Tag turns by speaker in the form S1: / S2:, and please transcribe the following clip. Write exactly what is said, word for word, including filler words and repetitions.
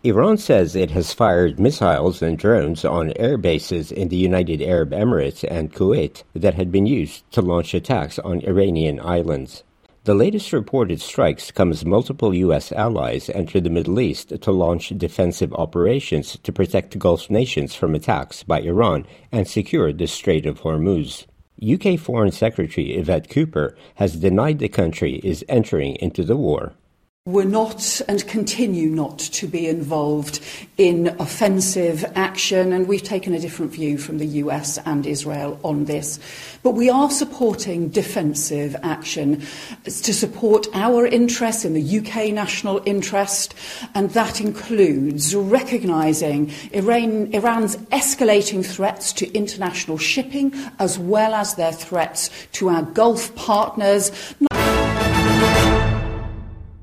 S1: Iran says it has fired missiles and drones on air bases in the United Arab Emirates and Kuwait that had been used to launch attacks on Iranian islands. The latest reported strikes come as multiple U S allies enter the Middle East to launch defensive operations to protect Gulf nations from attacks by Iran and secure the Strait of Hormuz. U K Foreign Secretary Yvette Cooper has denied the country is entering into the war.
S2: We're not and continue not to be involved in offensive action, and we've taken a different view from the U S and Israel on this. But we are supporting defensive action to support our interests in the U K national interest, and that includes recognising Iran, Iran's escalating threats to international shipping as well as their threats to our Gulf partners.